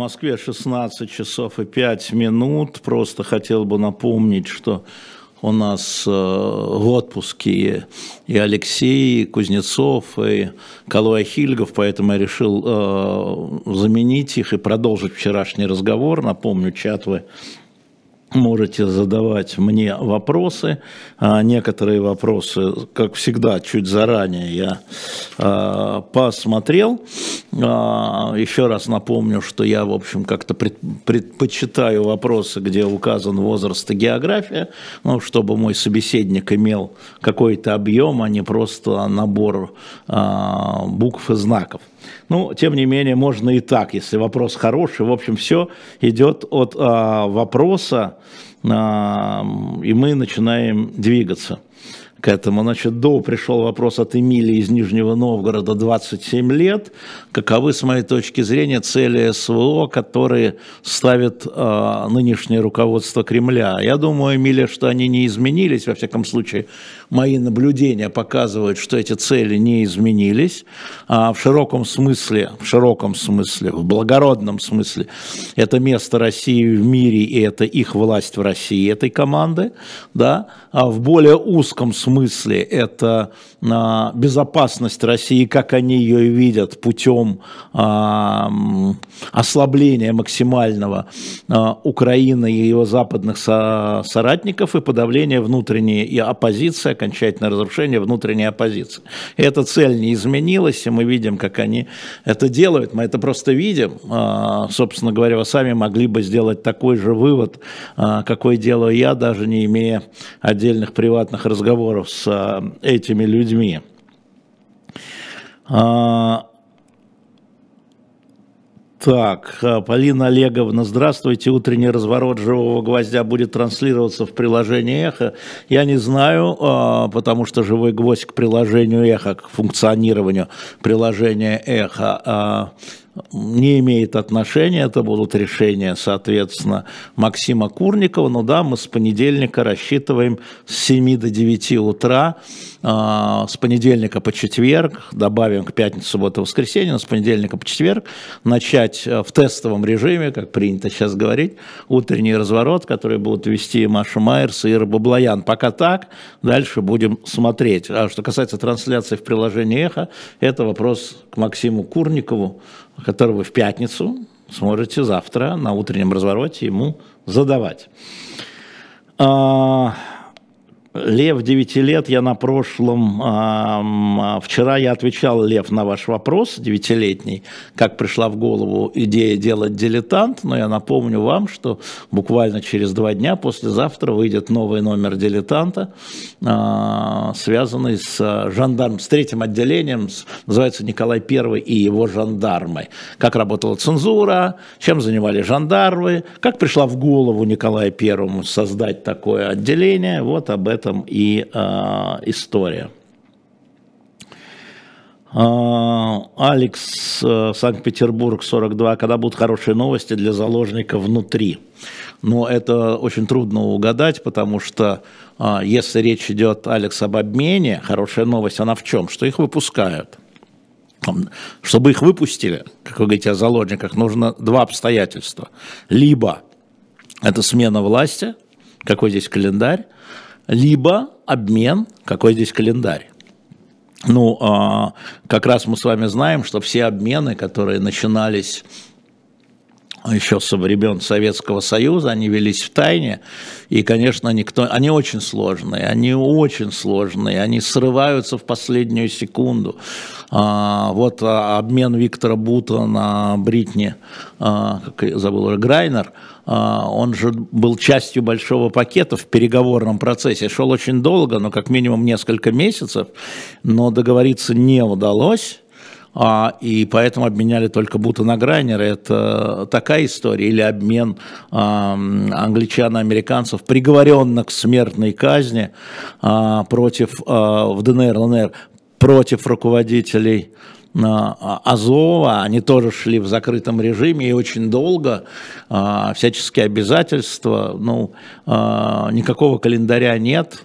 Москве 16 часов и 5 минут. Просто хотел бы напомнить, что у нас в отпуске и Алексей Кузнецов, и Калуя Хильгов, поэтому я решил заменить их и продолжить вчерашний разговор. Напомню, чат вы можете задавать мне вопросы. Некоторые вопросы, как всегда, чуть заранее я посмотрел. Еще раз напомню, что я, в общем, как-то предпочитаю вопросы, где указан возраст и география, ну, чтобы мой собеседник имел какой-то объем, а не просто набор букв и знаков. Ну, тем не менее, можно и так, если вопрос хороший. В общем, все идет от вопроса, и мы начинаем двигаться к этому. Значит, пришел вопрос от Эмилии из Нижнего Новгорода, 27 лет. Каковы, с моей точки зрения, цели СВО, которые ставит нынешнее руководство Кремля? Я думаю, Эмилия, что они не изменились. Во всяком случае, мои наблюдения показывают, что эти цели не изменились. В широком смысле, в благородном смысле, это место России в мире, и это их власть в России, этой команды. Да? А в более узком смысле это безопасность России, как они ее видят, путем ослабления максимального Украины и его западных соратников и подавления внутренней оппозиции, окончательное разрушение внутренней оппозиции. Эта цель не изменилась, и мы видим, как они это делают. Мы это просто видим. Собственно говоря, вы сами могли бы сделать такой же вывод, какой делаю я, даже не имея отдельных приватных разговоров с этими людьми. Так, Полина Олеговна, здравствуйте. Утренний разворот «Живого гвоздя» будет транслироваться в приложении «Эхо». Я не знаю, потому что «Живой гвоздь» к приложению «Эхо», к функционированию приложения «Эхо» не имеет отношения, это будут решения, соответственно, Максима Курникова. Но да, мы с понедельника рассчитываем с 7 до 9 утра, с понедельника по четверг, добавим к пятницу, субботу, воскресенье, но с понедельника по четверг начать в тестовом режиме, как принято сейчас говорить, утренний разворот, который будут вести Маша Майерс и Ира Баблоян. Пока так, дальше будем смотреть. А что касается трансляции в приложении «Эхо», это вопрос к Максиму Курникову, который вы в пятницу сможете завтра на утреннем развороте ему задавать. Лев, 9 лет, я на прошлом, вчера я отвечал, Лев, на ваш вопрос, 9-летний, как пришла в голову идея делать «Дилетант», но я напомню вам, что буквально через 2 дня, послезавтра, выйдет новый номер «Дилетанта», связанный с жандармом, с 3-м отделением, называется «Николай I и его жандармы». Как работала цензура, чем занимались жандармы, как пришла в голову Николаю I создать такое отделение, вот об этом и история. Алекс, Санкт-Петербург, 42. Когда будут хорошие новости для заложников внутри? Но это очень трудно угадать, потому что если речь идет, Алекс, об обмене, хорошая новость, она в чем? Что их выпускают. Чтобы их выпустили, как вы говорите о заложниках, нужно 2 обстоятельства. Либо это смена власти, какой здесь календарь, либо обмен, какой здесь календарь. Ну, как раз мы с вами знаем, что все обмены, которые начинались еще со времен Советского Союза, они велись в тайне, и, конечно, они очень сложные, они срываются в последнюю секунду. Вот обмен Виктора Бута на Бритни, как я забыл, Грайнер, он же был частью большого пакета в переговорном процессе, шел очень долго, но как минимум несколько месяцев, но договориться не удалось. И поэтому обменяли только Бута на Грайнера. Это такая история. Или обмен англичан и американцев, приговоренных к смертной казни против, в ДНР, ЛНР, против руководителей Азова. Они тоже шли в закрытом режиме и очень долго, всяческие обязательства, никакого календаря нет.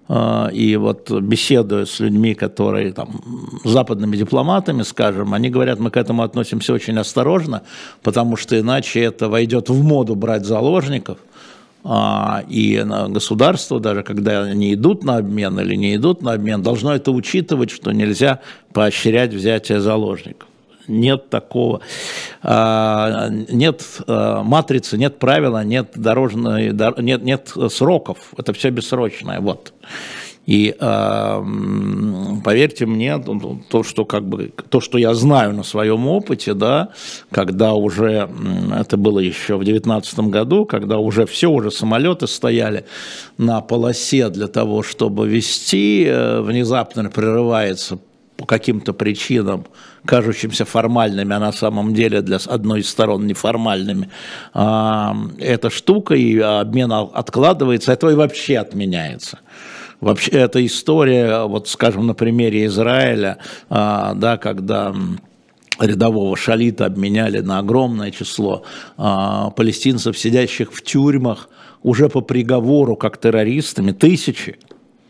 и вот беседуя с людьми, которые там, западными дипломатами, скажем, они говорят, мы к этому относимся очень осторожно, потому что иначе это войдет в моду брать заложников, и государство, даже когда они идут на обмен или не идут на обмен, должно это учитывать, что нельзя поощрять взятие заложников. Нет такого, нет матрицы, нет правила, нет дорожной, нет сроков, это все бессрочное, вот. И поверьте мне, то, что я знаю на своем опыте, да, когда уже, это было еще в 2019 году, когда уже самолеты стояли на полосе для того, чтобы везти, внезапно прерывается по каким-то причинам, кажущимся формальными, а на самом деле для одной из сторон неформальными, эта штука, и обмен откладывается, это и вообще отменяется. Вообще, эта история, вот скажем, на примере Израиля, да, когда рядового шалита обменяли на огромное число палестинцев, сидящих в тюрьмах, уже по приговору как террористами, тысячи.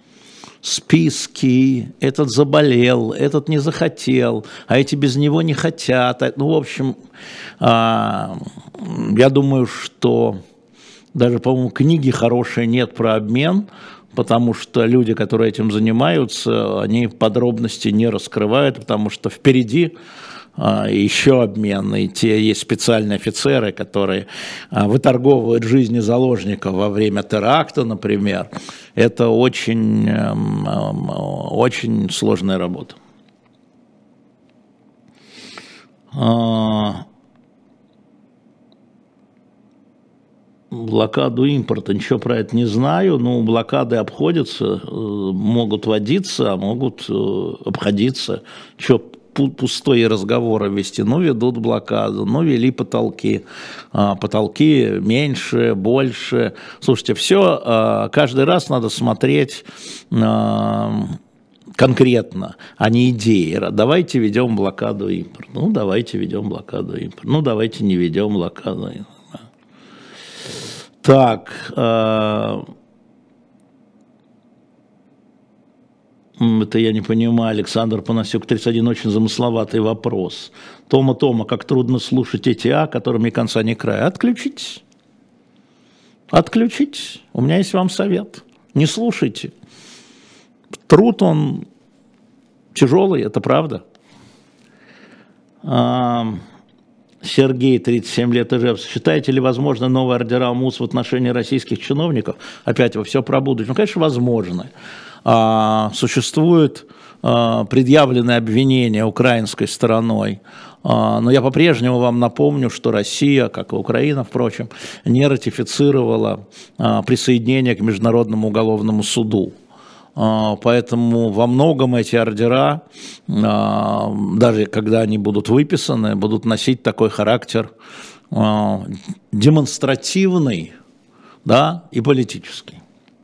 Списки, этот заболел, этот не захотел, а эти без него не хотят. Ну, в общем, я думаю, что даже, по-моему, книги хорошей нет про обмен, потому что люди, которые этим занимаются, они подробности не раскрывают, потому что впереди еще обмен, и есть специальные офицеры, которые выторговывают жизни заложников во время теракта, например. Это очень, очень сложная работа. Блокаду импорта, ничего про это не знаю, но блокады обходятся, могут вводиться, а могут обходиться. Что пустые разговоры вести, ну, ведут блокаду, ну, вели потолки, потолки меньше, больше. Слушайте, все, каждый раз надо смотреть конкретно, а не идеи. Давайте ведем блокаду импорта, ну, давайте ведем блокаду импорта, ну, давайте не ведем блокаду импорта. Так, это я не понимаю, Александр Панасюк, 31, очень замысловатый вопрос. Тома, как трудно слушать эти которыми конца не края. Отключитесь. Отключитесь. У меня есть вам совет. Не слушайте. Труд, он тяжелый, это правда. Сергей, 37 лет, Ижевск. Считаете ли возможно новые ордера МУС в отношении российских чиновников? Опять вы все про будущее. Ну, конечно, возможно. Существует предъявленное обвинение украинской стороной. Но я по-прежнему вам напомню, что Россия, как и Украина, впрочем, не ратифицировала присоединение к Международному уголовному суду. Поэтому во многом эти ордера, даже когда они будут выписаны, будут носить такой характер демонстративный, да, и политический.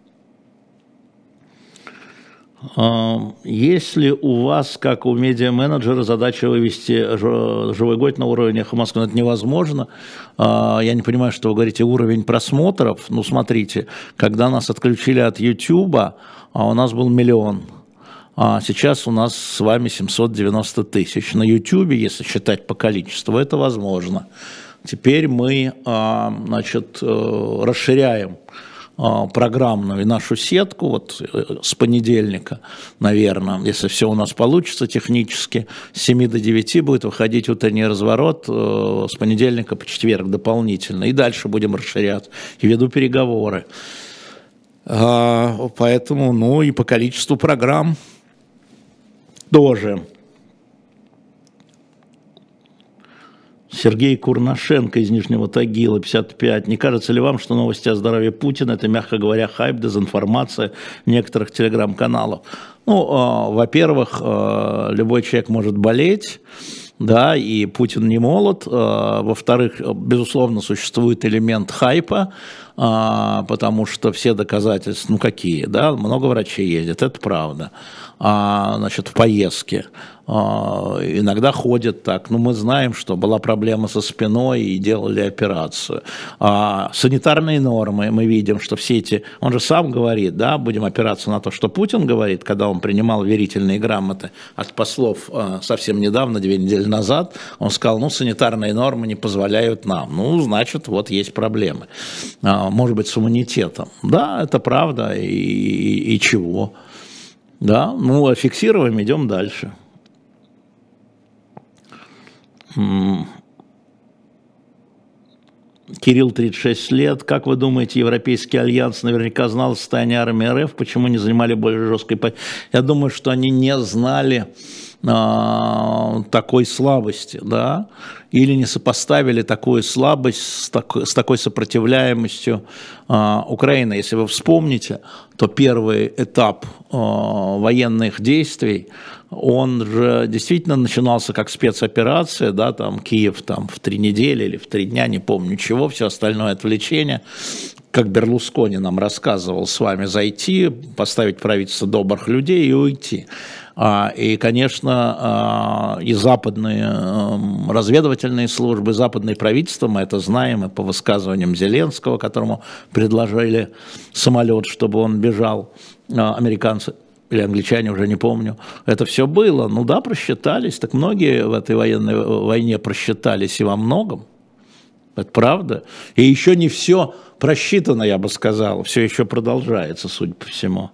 Если у вас, как у медиа-менеджера, задача вывести «Живой год» на уровень «Эхо Москвы», это невозможно. Я не понимаю, что вы говорите, уровень просмотров. Ну, смотрите, когда нас отключили от YouTube, у нас был 1 миллион. А сейчас у нас с вами 790 тысяч. На YouTube, если считать по количеству, это возможно. Теперь мы, значит, расширяем программную нашу сетку, вот с понедельника, наверное, если все у нас получится технически, с 7 до 9 будет выходить утренний разворот, с понедельника по четверг дополнительно, и дальше будем расширять, и веду переговоры. Поэтому, ну и по количеству программ тоже. Сергей Курнашенко из Нижнего Тагила, 55. Не кажется ли вам, что новости о здоровье Путина – это, мягко говоря, хайп, дезинформация некоторых телеграм-каналов? Ну, во-первых, любой человек может болеть, да, и Путин не молод. Во-вторых, безусловно, существует элемент хайпа, потому что все доказательства, ну какие, да, много врачей ездят, это правда, значит, в поездке. иногда ходят так. Но мы знаем, что была проблема со спиной и делали операцию. Санитарные нормы, мы видим, что все эти... Он же сам говорит, да, будем опираться на то, что Путин говорит, когда он принимал верительные грамоты от послов совсем недавно, 2 недели назад, он сказал, ну, санитарные нормы не позволяют нам. Ну, значит, вот есть проблемы. Может быть, с иммунитетом. Да, это правда. И чего? Да, ну, а фиксируем, идем дальше. Кирилл, 36 лет. Как вы думаете, Европейский альянс наверняка знал о состоянии армии РФ? Почему не занимали более жесткой позиции? Я думаю, что они не знали такой слабости, да, или не сопоставили такую слабость с такой сопротивляемостью Украины. Если вы вспомните, то первый этап военных действий, он же действительно начинался как спецоперация, да, там Киев там, в 3 недели или в 3 дня, не помню чего, все остальное отвлечение. Как Берлускони нам рассказывал, с вами зайти, поставить правительство добрых людей и уйти. И, конечно, и западные разведывательные службы, западные правительства, мы это знаем, и по высказываниям Зеленского, которому предложили самолет, чтобы он бежал, американцы или англичане, уже не помню, это все было. Ну да, просчитались, так многие в этой военной войне просчитались и во многом. Это правда. И еще не все просчитано, я бы сказал, все еще продолжается, судя по всему.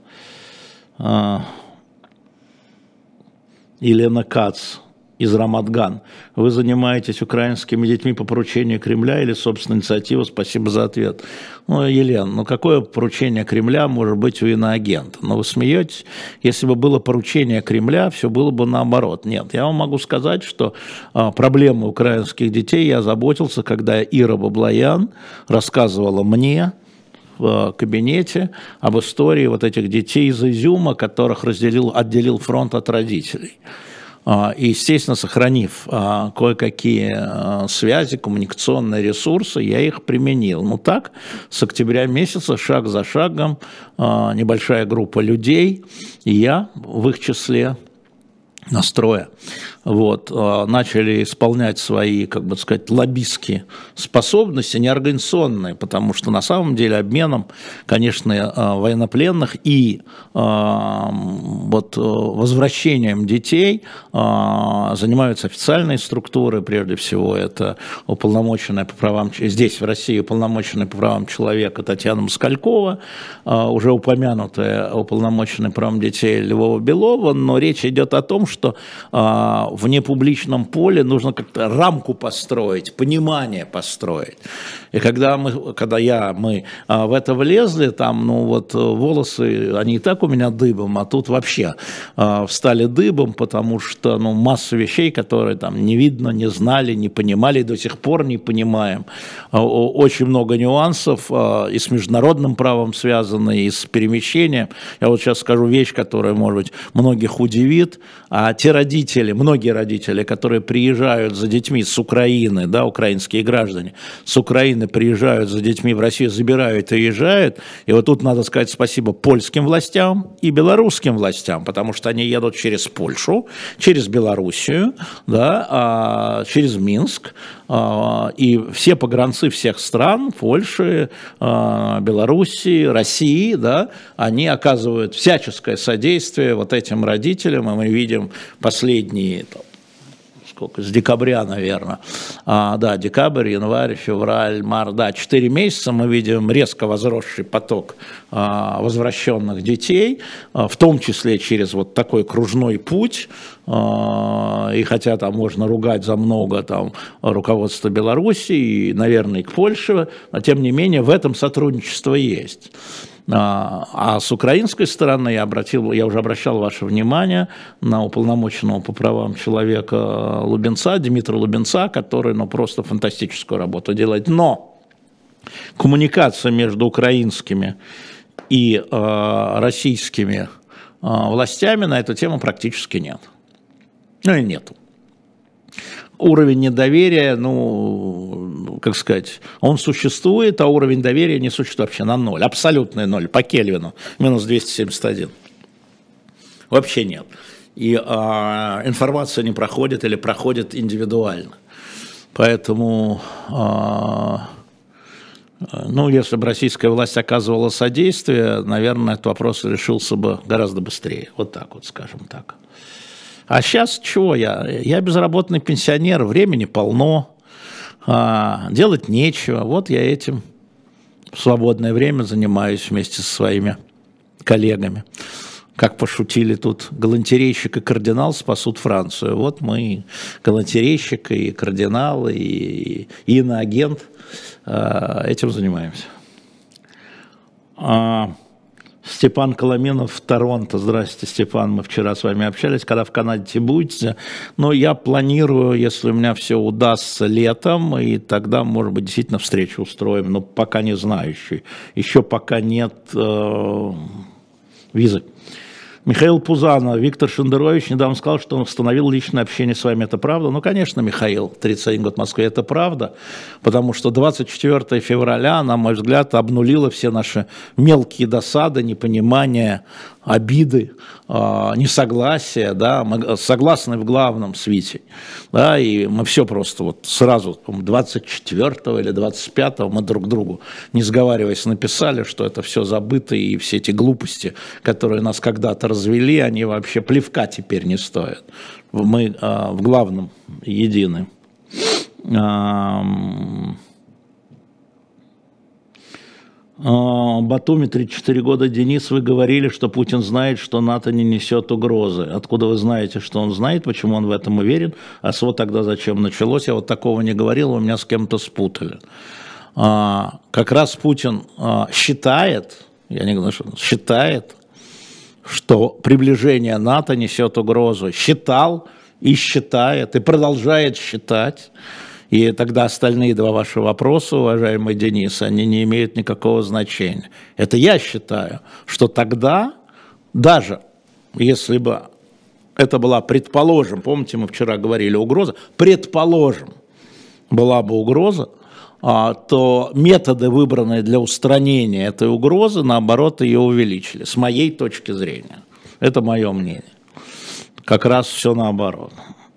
Елена Кац из Рамадган. Вы занимаетесь украинскими детьми по поручению Кремля или собственной инициативы? Спасибо за ответ. Ну, Елена, ну какое поручение Кремля может быть у иноагента? Ну, вы смеетесь? Если бы было поручение Кремля, все было бы наоборот. Нет, я вам могу сказать, что проблемы украинских детей я заботился, когда Ира Баблоян рассказывала мне в кабинете об истории вот этих детей из Изюма, которых отделил фронт от родителей. И, естественно, сохранив кое-какие связи, коммуникационные ресурсы, я их применил. Ну так, с октября месяца, шаг за шагом, небольшая группа людей, и я в их числе, настроя, вот, начали исполнять свои, как бы сказать, лоббистские способности, неорганизационные, потому что на самом деле обменом, конечно, военнопленных и вот возвращением детей занимаются официальные структуры, прежде всего это уполномоченная по правам, здесь в России уполномоченная по правам человека Татьяна Москалькова, уже упомянутая уполномоченная по правам детей Львова Белова, но речь идет о том, что в непубличном поле нужно как-то рамку построить, понимание построить. И когда мы в это влезли, там, ну вот волосы, они и так у меня дыбом, а тут вообще встали дыбом, потому что, ну, масса вещей, которые там не видно, не знали, не понимали, и до сих пор не понимаем. Очень много нюансов и с международным правом связаны, и с перемещением. Я вот сейчас скажу вещь, которая, может быть, многих удивит. А те родители, многие родители, которые приезжают за детьми с Украины, да, украинские граждане, с Украины приезжают за детьми в Россию, забирают и уезжают, и вот тут надо сказать спасибо польским властям и белорусским властям, потому что они едут через Польшу, через Белоруссию, да, через Минск, и все погранцы всех стран, Польши, Белоруссии, России, да, они оказывают всяческое содействие вот этим родителям, и мы видим последние, с декабря, наверное, да, декабрь, январь, февраль, март, да, 4 месяца мы видим резко возросший поток возвращенных детей, в том числе через вот такой кружной путь, и хотя там можно ругать за много там руководство Беларуси и, наверное, и к Польше, но тем не менее в этом сотрудничество есть. А с украинской стороны я уже обращал ваше внимание на уполномоченного по правам человека Лубенца, Дмитрия Лубенца, который, ну, просто фантастическую работу делает. Но коммуникация между украинскими и российскими властями на эту тему практически нет. Ну и нету. Уровень недоверия, ну, как сказать, он существует, а уровень доверия не существует вообще на 0, абсолютный 0, по Кельвину, минус 271. Вообще нет. и информация не проходит или проходит индивидуально. Поэтому, ну, если бы российская власть оказывала содействие, наверное, этот вопрос решился бы гораздо быстрее. Вот так вот, скажем так. А сейчас чего я? Я безработный пенсионер, времени полно, делать нечего. Вот я этим в свободное время занимаюсь вместе со своими коллегами. Как пошутили тут, галантерейщик и кардинал спасут Францию. Вот мы, галантерейщик и кардинал, и иноагент, этим занимаемся. Степан Коломенов в Торонто. Здрасте, Степан, мы вчера с вами общались, когда в Канаде будете. Но я планирую, если у меня все удастся летом, и тогда, может быть, действительно встречу устроим, но пока не знаю еще пока нет визы. Михаил Пузанов, Виктор Шендерович недавно сказал, что он установил личное общение с вами. Это правда? Ну, конечно, Михаил, 31 год в Москве, это правда, потому что 24 февраля, на мой взгляд, обнулило все наши мелкие досады, непонимания, обиды, несогласия, да, мы согласны в главном с Витей, да, и мы все просто вот сразу, 24 или 25 мы друг другу, не сговариваясь, написали, что это все забыто, и все эти глупости, которые нас когда-то развели, они вообще плевка теперь не стоят. Мы в главном едины. Батуми, 34 года. Денис, вы говорили, что Путин знает, что НАТО не несет угрозы. Откуда вы знаете, что он знает, почему он в этом уверен? А СВО тогда зачем началось? Я вот такого не говорил, вы меня с кем-то спутали. Как раз Путин считает, я не говорю, что он считает, что приближение НАТО несет угрозу. Считал и считает, и продолжает считать. И тогда остальные два ваши вопроса, уважаемый Денис, они не имеют никакого значения. Это я считаю, что тогда, даже если бы это была, предположим, помните, мы вчера говорили, угроза, предположим, была бы угроза, то методы, выбранные для устранения этой угрозы, наоборот, ее увеличили, с моей точки зрения. Это мое мнение. Как раз все наоборот.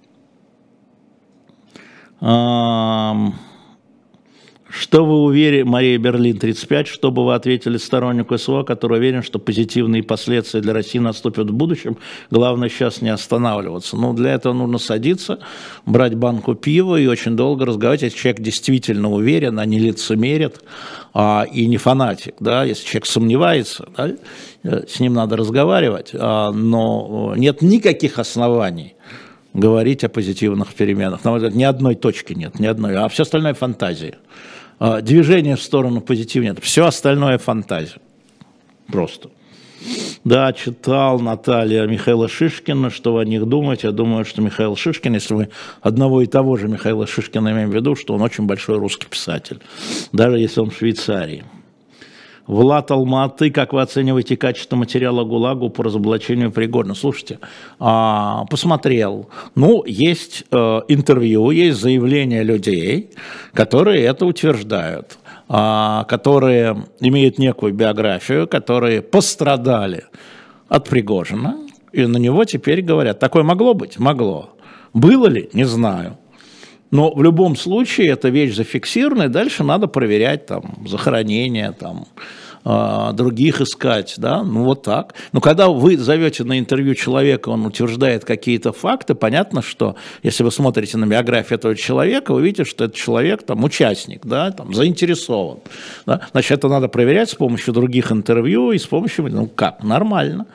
Что вы уверены, Мария Берлин, 35, что бы вы ответили стороннику СВО, который уверен, что позитивные последствия для России наступят в будущем, главное сейчас не останавливаться. Ну, для этого нужно садиться, брать банку пива и очень долго разговаривать, если человек действительно уверен, а не лицемерит, и не фанатик, да, если человек сомневается, да, с ним надо разговаривать, но нет никаких оснований говорить о позитивных переменах. На мой взгляд, ни одной точки нет, ни одной, а все остальное фантазия. Движение в сторону позитива нет, все остальное фантазия. Просто. Да, читал Наталья Михаила Шишкина, что вы о них думаете. Я думаю, что Михаил Шишкин, если мы одного и того же Михаила Шишкина имеем в виду, что он очень большой русский писатель, даже если он в Швейцарии. Влад Алматы, как вы оцениваете качество материала ГУЛАГу по разоблачению Пригожина? Слушайте, посмотрел. Ну, есть интервью, есть заявления людей, которые это утверждают, которые имеют некую биографию, которые пострадали от Пригожина, и на него теперь говорят. Такое могло быть? Могло. Было ли? Не знаю. Но в любом случае эта вещь зафиксирована, и дальше надо проверять там захоронения, там, других искать, да, ну вот так. Но когда вы зовете на интервью человека, он утверждает какие-то факты, понятно, что если вы смотрите на биографию этого человека, вы видите, что этот человек там участник, да, там заинтересован. Да? Значит, это надо проверять с помощью других интервью и с помощью, ну как, нормально.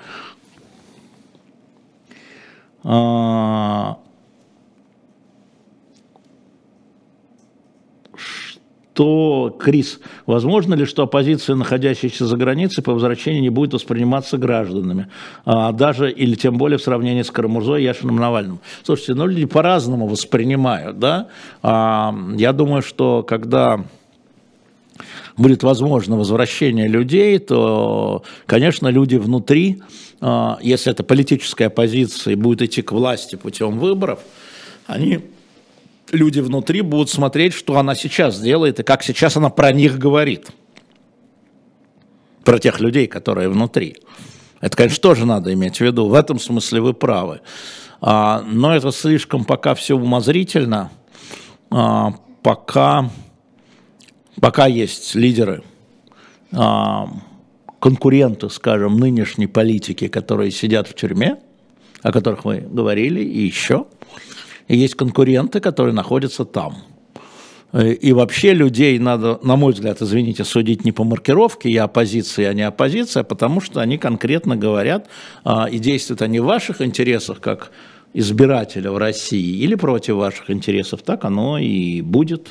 То, Крис, возможно ли, что оппозиция, находящаяся за границей, по возвращении не будет восприниматься гражданами, даже или тем более в сравнении с Карамурзой, Яшиным, Навальным? Слушайте, ну люди по-разному воспринимают, да? Я думаю, что когда будет возможно возвращение людей, то, конечно, люди внутри, если это политическая оппозиция и будет идти к власти путем выборов, люди внутри будут смотреть, что она сейчас делает и как сейчас она про них говорит. Про тех людей, которые внутри. Это, конечно, тоже надо иметь в виду. В этом смысле вы правы. Но это слишком пока все умозрительно. Пока есть лидеры, конкуренты, скажем, нынешней политики, которые сидят в тюрьме, о которых мы говорили, и еще. И есть конкуренты, которые находятся там. И вообще людей надо, на мой взгляд, извините, судить не по маркировке, я оппозиция, а не оппозиция, потому что они конкретно говорят, и действуют они в ваших интересах, как избирателя в России, или против ваших интересов, так оно и будет.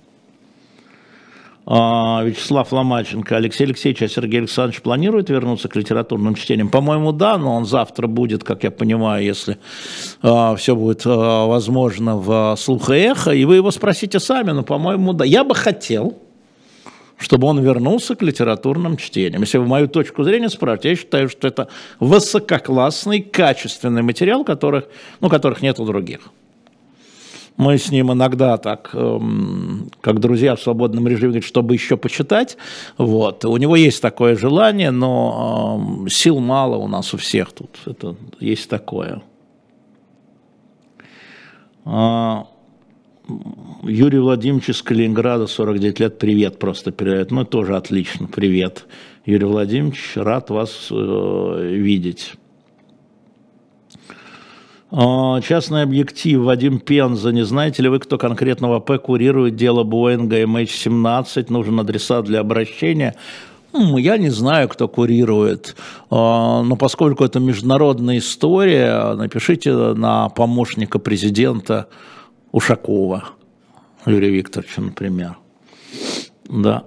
Вячеслав Ломаченко. Алексей Алексеевич, а Сергей Александрович планирует вернуться к литературным чтениям? По-моему, да, но он завтра будет, как я понимаю, если все будет возможно в «Слух и эхо», и вы его спросите сами, но, по-моему, да. Я бы хотел, чтобы он вернулся к литературным чтениям. Если вы мою точку зрения спрашиваете, я считаю, что это высококлассный, качественный материал, которых нет у других. Мы с ним иногда так, как друзья в свободном режиме, говорят, чтобы еще почитать. Вот. У него есть такое желание, но сил мало у нас у всех тут. Это есть такое. Юрий Владимирович из Калининграда, 49 лет, привет просто передает. Ну, тоже отлично, привет. Юрий Владимирович, рад вас видеть. Частный объектив. Вадим Пенза. Не знаете ли вы, кто конкретно в АП курирует дело Боинга MH17? Нужен адресат для обращения. Я не знаю, кто курирует, но поскольку это международная история, напишите на помощника президента Ушакова Юрия Викторовича, например. Да.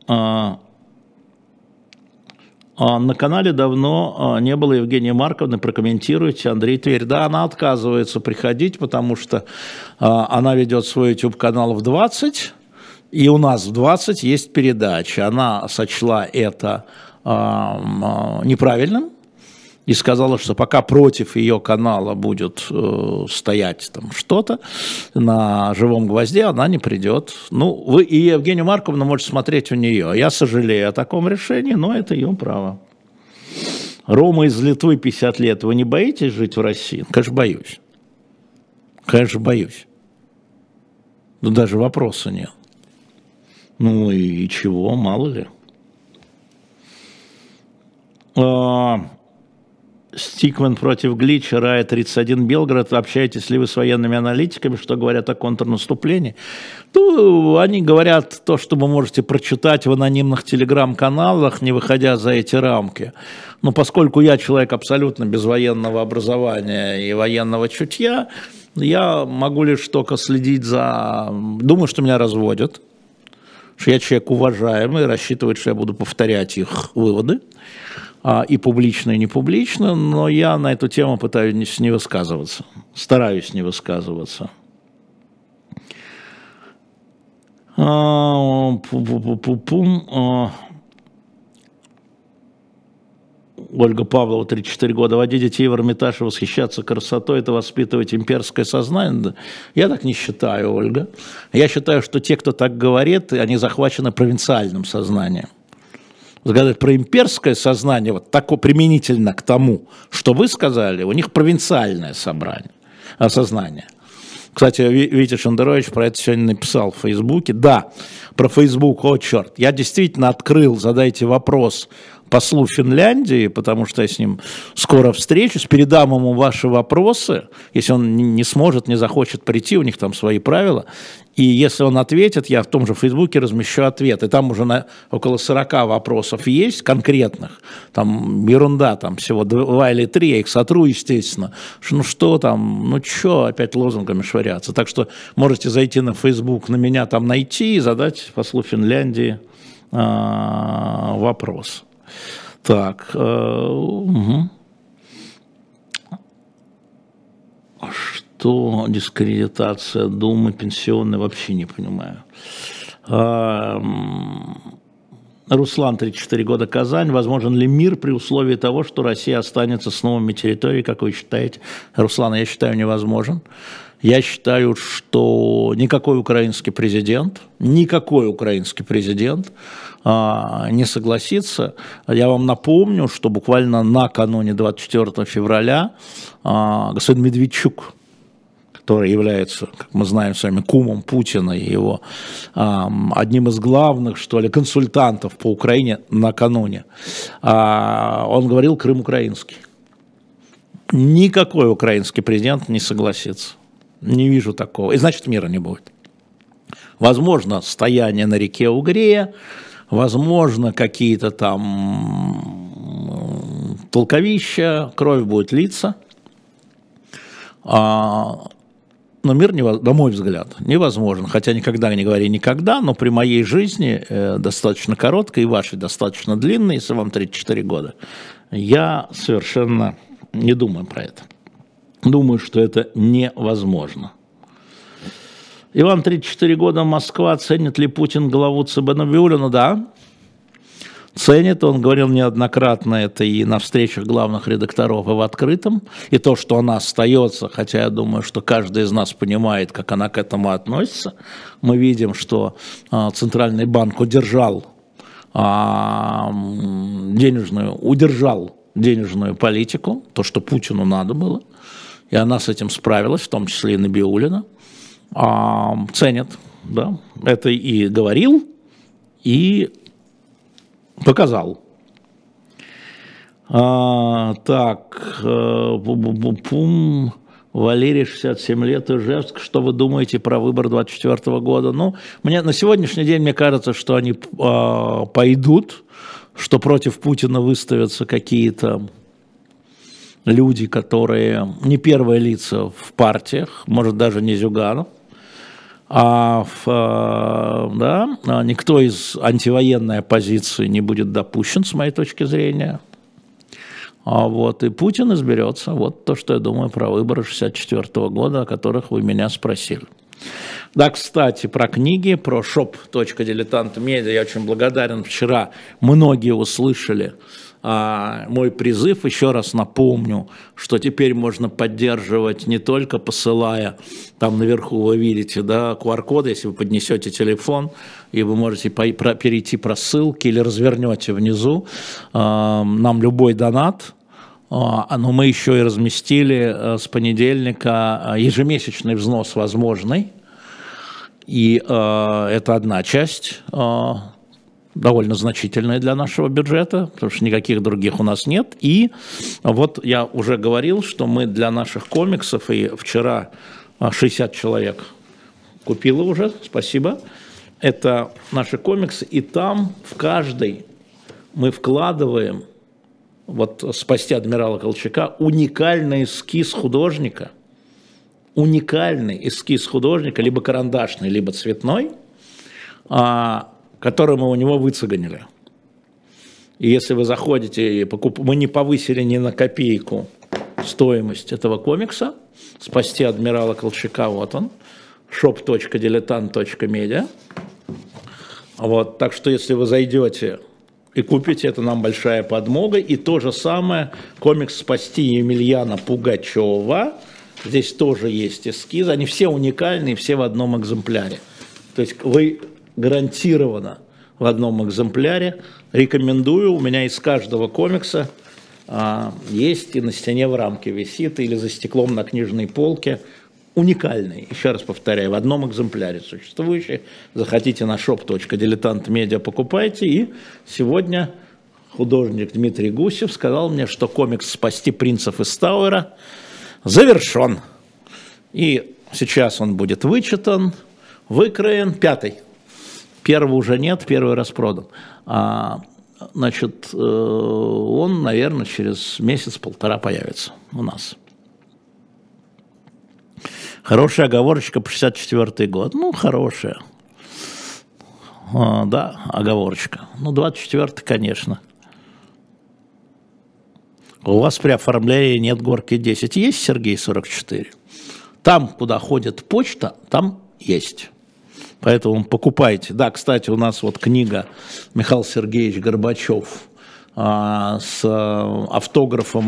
На канале давно не было Евгения Марковны, прокомментируйте. Андрей Тверь. Да, она отказывается приходить, потому что она ведет свой YouTube-канал в 20, и у нас в 20 есть передача. Она сочла это неправильным и сказала, что пока против ее канала будет стоять там что-то на живом гвозде, она не придет. Ну, вы и Евгению Марковну можете смотреть у нее. Я сожалею о таком решении, но это ее право. Рома из Литвы, 50 лет. Вы не боитесь жить в России? Конечно, боюсь. Конечно, боюсь. Но даже вопроса нет. Ну и чего, мало ли. Стикмен против Глича, Рая 31 Белгород. Общаетесь ли вы с военными аналитиками, что говорят о контрнаступлении? Ну, они говорят то, что вы можете прочитать в анонимных телеграм-каналах, не выходя за эти рамки. Но поскольку я человек абсолютно без военного образования и военного чутья, я могу лишь только следить за... Думаю, что меня разводят, что я человек уважаемый, рассчитывает, что я буду повторять их выводы. И публично, и не публично, но я на эту тему пытаюсь не высказываться, стараюсь не высказываться. Ольга Павлова, 34 года. Водить детей в Эрмитаж и восхищаться красотой – это воспитывать имперское сознание? Я так не считаю, Ольга. Я считаю, что те, кто так говорит, они захвачены провинциальным сознанием. Сказать про имперское сознание, вот такое применительно к тому, что вы сказали, у них провинциальное сознание. Кстати, Витя Шендерович про это сегодня написал в Фейсбуке. Да, про Фейсбук, о черт, я действительно открыл, задайте вопрос послу Финляндии, потому что я с ним скоро встречусь, передам ему ваши вопросы, если он не сможет, не захочет прийти, у них там свои правила, и если он ответит, я в том же Фейсбуке размещу ответ, и там уже около 40 вопросов есть конкретных, там ерунда, там всего 2 или 3, я их сотру, естественно, что там, что опять лозунгами швыряться, так что можете зайти на Фейсбук, на меня там найти и задать послу Финляндии вопрос. Так, что дискредитация Думы, пенсионной, вообще не понимаю. Руслан, 34 года, Казань. Возможен ли мир при условии того, что Россия останется с новыми территориями, как вы считаете? Руслан, я считаю, невозможен. Я считаю, что никакой украинский президент не согласится. Я вам напомню, что буквально накануне 24 февраля господин Медведчук, который является, как мы знаем с вами, кумом Путина и его одним из главных, что ли, консультантов по Украине накануне, он говорил: Крым украинский. Никакой украинский президент не согласится. Не вижу такого. И значит, мира не будет. Возможно, стояние на реке Угрея, возможно, какие-то там толковища, кровь будет литься. Но мир, на мой взгляд, невозможен. Хотя никогда не говори никогда, но при моей жизни, достаточно короткой, и вашей достаточно длинной, если вам 34 года, я совершенно не думаю про это. Думаю, что это невозможно. Иван, 34 года, Москва. Ценит ли Путин главу ЦБ Набиуллину? Да. Ценит, он говорил неоднократно это и на встречах главных редакторов, и в открытом. И то, что она остается, хотя я думаю, что каждый из нас понимает, как она к этому относится. Мы видим, что Центральный банк удержал денежную политику, то, что Путину надо было. И она с этим справилась, в том числе и Набиуллина. Ценят, да. Это и говорил, и показал. Валерий, 67 лет, Ижевск. Что вы думаете про выбор 2024 года? Ну, на сегодняшний день мне кажется, что они пойдут, что против Путина выставятся какие-то люди, которые не первые лица в партиях, может, даже не Зюганов, никто из антивоенной оппозиции не будет допущен, с моей точки зрения. И Путин изберется. Вот то, что я думаю про выборы 1964 года, о которых вы меня спросили. Да, кстати, про книги, про shop.diletant.media я очень благодарен. Вчера многие услышали мой призыв. Еще раз напомню, что теперь можно поддерживать не только посылая, там наверху вы видите, да, QR-код, если вы поднесете телефон, и вы можете перейти по ссылке или развернете внизу нам любой донат. Но мы еще и разместили с понедельника ежемесячный взнос возможный. И это одна часть, довольно значительная для нашего бюджета, потому что никаких других у нас нет. И вот я уже говорил, что мы для наших комиксов, и вчера 60 человек купило уже, спасибо. Это наши комиксы, и там в каждый мы вкладываем, вот «Спасти адмирала Колчака», уникальный эскиз художника, либо карандашный, либо цветной, который мы у него выцеганили. И если вы заходите и мы не повысили ни на копейку стоимость этого комикса, «Спасти адмирала Колчака», вот он, shop.diletant.media. Так что если вы зайдете и купите, это нам большая подмога. И то же самое, комикс «Спасти Емельяна Пугачева». Здесь тоже есть эскизы, они все уникальные, все в одном экземпляре. То есть вы гарантированно в одном экземпляре. Рекомендую, у меня из каждого комикса есть и на стене в рамке висит, или за стеклом на книжной полке. Уникальный, еще раз повторяю, в одном экземпляре существующий. Заходите на shop.diletant.media, покупайте. И сегодня художник Дмитрий Гусев сказал мне, что комикс «Спасти принцев из Тауэра» завершен. И сейчас он будет вычитан, выкроен, 5-й. Первый уже нет, первый распродан. Он, наверное, через месяц-полтора появится у нас. Хорошая оговорочка по 64-й год. Ну, хорошая. Да, оговорочка. 24-й, конечно. У вас при оформлении нет горки 10. Есть, Сергей, 44? Там, куда ходит почта, там есть. Поэтому покупайте. Да, кстати, у нас вот книга Михаил Сергеевич Горбачев с автографом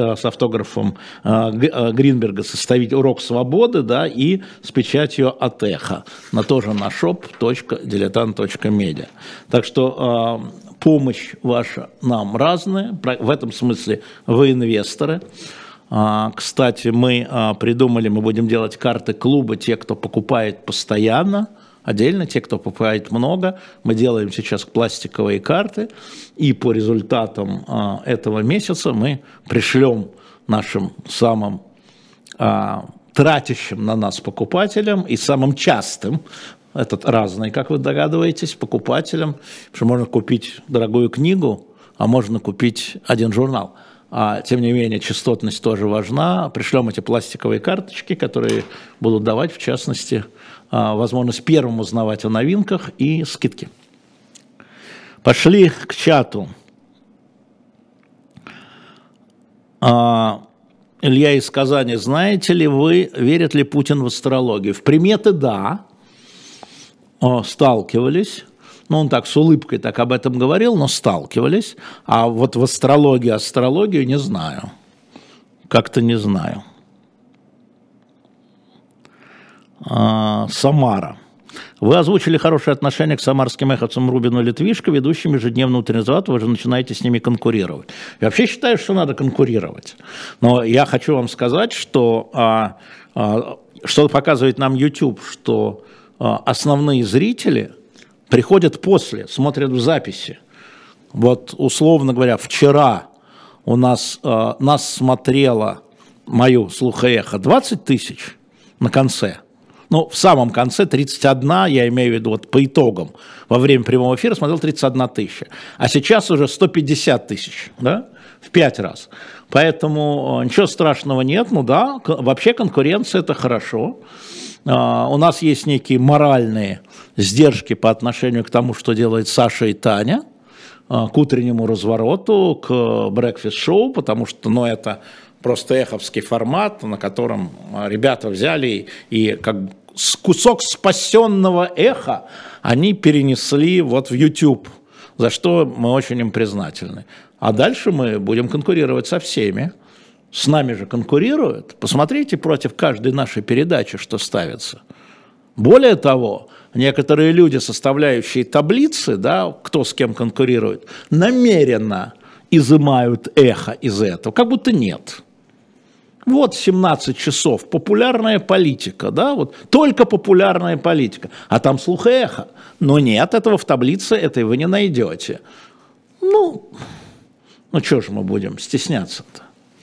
Гринберга «Составить урок свободы», да, и с печатью от Эхо, на тоже на shop.diletant.media. Так что помощь ваша нам разная, в этом смысле вы инвесторы. Кстати, мы придумали, мы будем делать карты клуба, те, кто покупает постоянно, отдельно, те, кто покупает много. Мы делаем сейчас пластиковые карты, и по результатам этого месяца мы пришлем нашим самым тратящим на нас покупателям и самым частым, этот разный, как вы догадываетесь, покупателям, потому что можно купить дорогую книгу, а можно купить один журнал. Тем не менее, частотность тоже важна. Пришлем эти пластиковые карточки, которые будут давать, в частности, возможность первым узнавать о новинках и скидки. Пошли к чату. Илья из Казани. Знаете ли вы, верит ли Путин в астрологию? В приметы да, сталкивались. Ну, он так с улыбкой так об этом говорил, но сталкивались. А вот в астрологию не знаю. Как-то не знаю. Самара. Вы озвучили хорошее отношение к самарским эховцам Рубину и Литвишко, ведущим ежедневно утренний завод, вы же начинаете с ними конкурировать. Я вообще считаю, что надо конкурировать. Но я хочу вам сказать, что показывает нам YouTube, что основные зрители приходят после, смотрят в записи. Вот, условно говоря, вчера у нас смотрело мою слухоэхо 20 тысяч на конце. Ну, в самом конце 31, я имею в виду, вот по итогам, во время прямого эфира смотрел 31 тысяча. А сейчас уже 150 тысяч, да, в 5 раз. Поэтому ничего страшного нет, ну да, вообще конкуренция – это хорошо. У нас есть некие моральные сдержки по отношению к тому, что делает Саша и Таня, к утреннему развороту, к брекфест-шоу, потому что, ну, это просто эховский формат, на котором ребята взяли и как кусок спасенного эха они перенесли вот в YouTube, за что мы очень им признательны. А дальше мы будем конкурировать со всеми. С нами же конкурируют. Посмотрите против каждой нашей передачи, что ставится. Более того, некоторые люди, составляющие таблицы, да, кто с кем конкурирует, намеренно изымают эхо из этого, как будто нет. Вот 17 часов, популярная политика, да, вот только популярная политика, а там слух и эхо. Но нет, этого в таблице этой вы не найдете. Ну что же мы будем стесняться-то?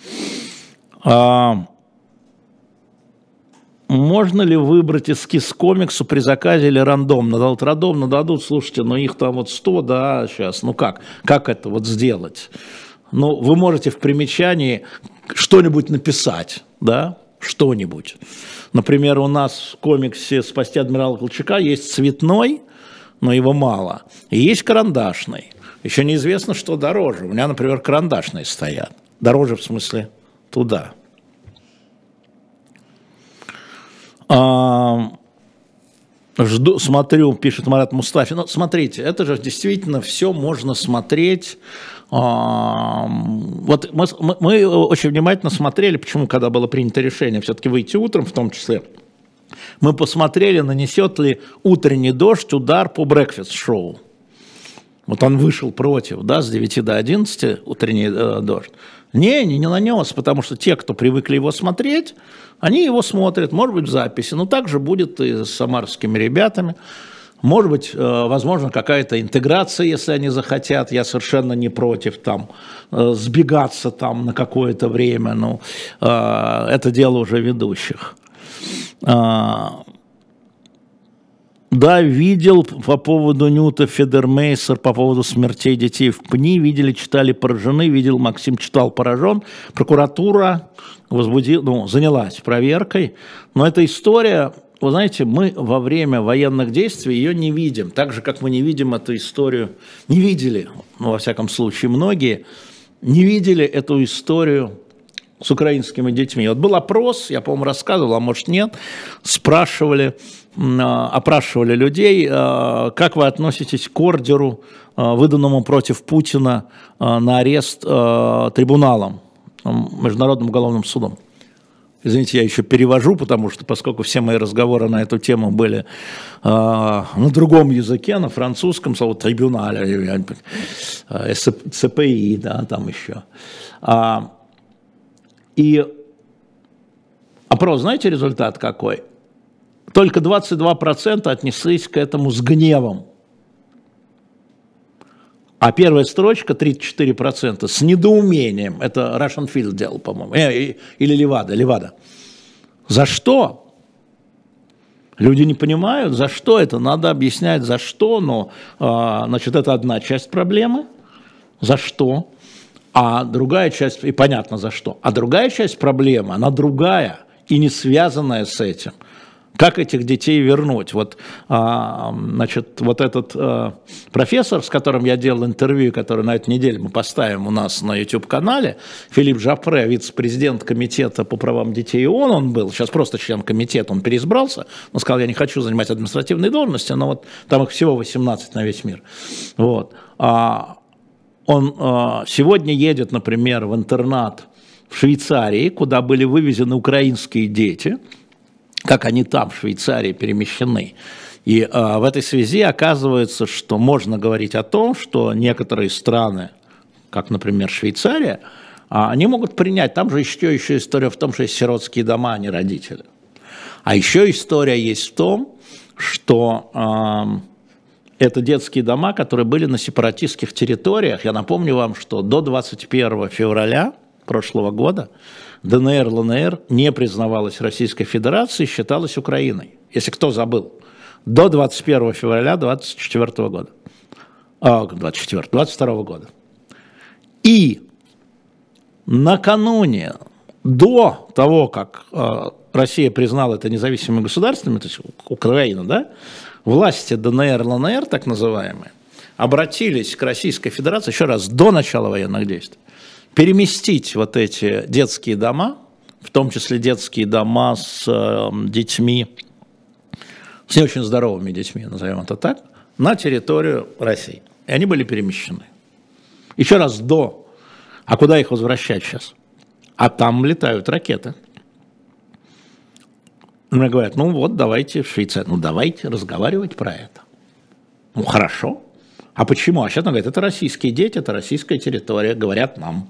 Можно ли выбрать эскиз комиксу при заказе или рандомно? Рандомно дадут, слушайте, но их там вот 100, да, сейчас, ну как это вот сделать? Ну, вы можете в примечании что-нибудь написать, да, что-нибудь. Например, у нас в комиксе «Спасти адмирала Колчака» есть цветной, но его мало, и есть карандашный. Еще неизвестно, что дороже. У меня, например, карандашные стоят. Дороже в смысле туда. Смотрю, пишет Марат Мустафин. Ну, смотрите, это же действительно все можно смотреть. Вот мы очень внимательно смотрели, почему, когда было принято решение все-таки выйти утром, в том числе, мы посмотрели, нанесет ли утренний дождь удар по брекфест-шоу. Вот он вышел против, да, с 9 до 11 утренний дождь. Не нанес, потому что те, кто привыкли его смотреть, они его смотрят, может быть, в записи. Но также будет и с самарскими ребятами. Может быть, возможно, какая-то интеграция, если они захотят. Я совершенно не против там сбегаться там на какое-то время. Ну, это дело уже ведущих. Да, видел по поводу Нюта Федермейсер, по поводу смертей детей в ПНИ, видели, читали, поражены, видел, Максим читал, поражен. Прокуратура занялась проверкой, но эта история, вы знаете, мы во время военных действий ее не видим, так же, как мы не видим эту историю, не видели, ну, во всяком случае, многие не видели эту историю с украинскими детьми. Вот был опрос, я, по-моему, рассказывал, а может нет, спрашивали, опрашивали людей, как вы относитесь к ордеру, выданному против Путина на арест трибуналом, Международным уголовным судом. Извините, я еще перевожу, потому что, поскольку все мои разговоры на эту тему были на другом языке, на французском, слово трибунале, ЦПИ, да, там еще. И опрос, знаете, результат какой? Только 22% отнеслись к этому с гневом. А первая строчка, 34%, с недоумением. Это Russian Field делал, по-моему. Или Левада. За что? Люди не понимают, за что это. Надо объяснять, за что. Но, значит, это одна часть проблемы. За что? А другая часть, и понятно за что. А другая часть проблемы, она другая и не связанная с этим. Как этих детей вернуть? Вот, значит, вот этот профессор, с которым я делал интервью, который на этой неделе мы поставим у нас на YouTube-канале, Филипп Жапре, вице-президент комитета по правам детей ООН, он был, сейчас просто член комитета, он переизбрался, он сказал, я не хочу занимать административные должности, но вот там их всего 18 на весь мир. Вот. Он сегодня едет, например, в интернат в Швейцарии, куда были вывезены украинские дети, как они там, в Швейцарии, перемещены. И в этой связи оказывается, что можно говорить о том, что некоторые страны, как, например, Швейцария, они могут принять, там же еще история в том, что есть сиротские дома, а не родители. А еще история есть в том, что это детские дома, которые были на сепаратистских территориях. Я напомню вам, что до 21 февраля прошлого года ДНР, ЛНР не признавалась Российской Федерацией, считалась Украиной. Если кто забыл. До 21 февраля 24 года. 22 года. И накануне, до того, как Россия признала это независимыми государствами, то есть Украина, да, власти ДНР, ЛНР, так называемые, обратились к Российской Федерации, еще раз, до начала военных действий, переместить вот эти детские дома, в том числе детские дома с детьми, с не очень здоровыми детьми, назовем это так, на территорию России. И они были перемещены. Еще раз, до. А куда их возвращать сейчас? А там летают ракеты. Мне говорят, ну вот, давайте в Швейцарию. Ну давайте разговаривать про это. Ну хорошо. А почему? А сейчас он говорит, это российские дети, это российская территория, говорят нам.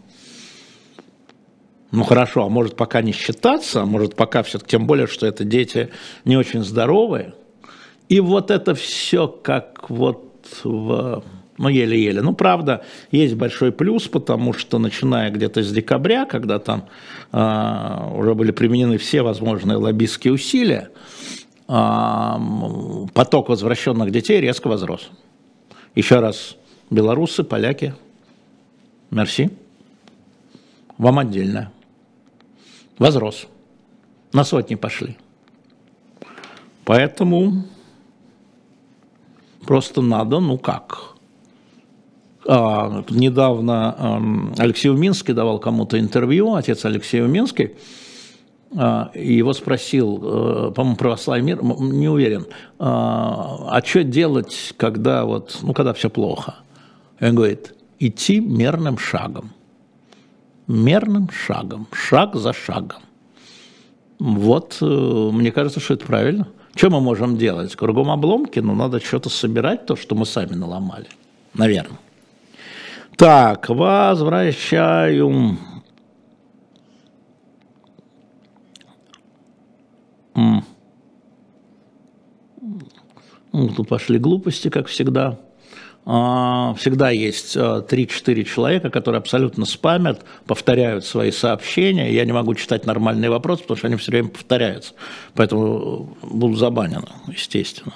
Ну хорошо, а может пока не считаться, а может пока все-таки, тем более, что это дети не очень здоровые. И вот это все как вот ну еле-еле. Ну правда, есть большой плюс, потому что начиная где-то с декабря, когда там уже были применены все возможные лоббистские усилия, поток возвращенных детей резко возрос. Еще раз, белорусы, поляки, мерси, вам отдельно. Возрос. На сотни пошли. Поэтому просто надо, ну как. Недавно Алексей Уминский давал кому-то интервью, отец Алексей Уминский, и его спросил, по-моему, православный мир, не уверен, а что делать, когда вот, ну, когда все плохо? И он говорит, идти мерным шагом. Мерным шагом, шаг за шагом. Вот, мне кажется, что это правильно. Что мы можем делать? Кругом обломки, но надо что-то собирать, то, что мы сами наломали. Наверное. Так, возвращаю. Тут пошли глупости, как всегда. Всегда есть 3-4 человека, которые абсолютно спамят, повторяют свои сообщения. Я не могу читать нормальные вопросы, потому что они все время повторяются. Поэтому буду забанен, естественно.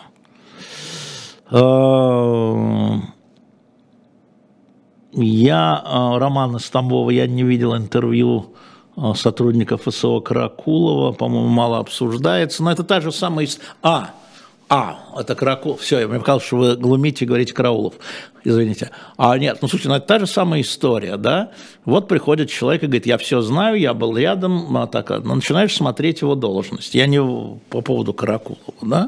Романа Стамбова, я не видел интервью сотрудников ФСО Каракулова, по-моему, мало обсуждается. Но это та же самая... Это Каракулов. Все, я мне показалось, что вы глумите и говорите Караулов. Извините. Нет, ну слушайте, это та же самая история, да? Вот приходит человек и говорит, я все знаю, я был рядом, но начинаешь смотреть его должность. Я не по поводу Каракулова, да?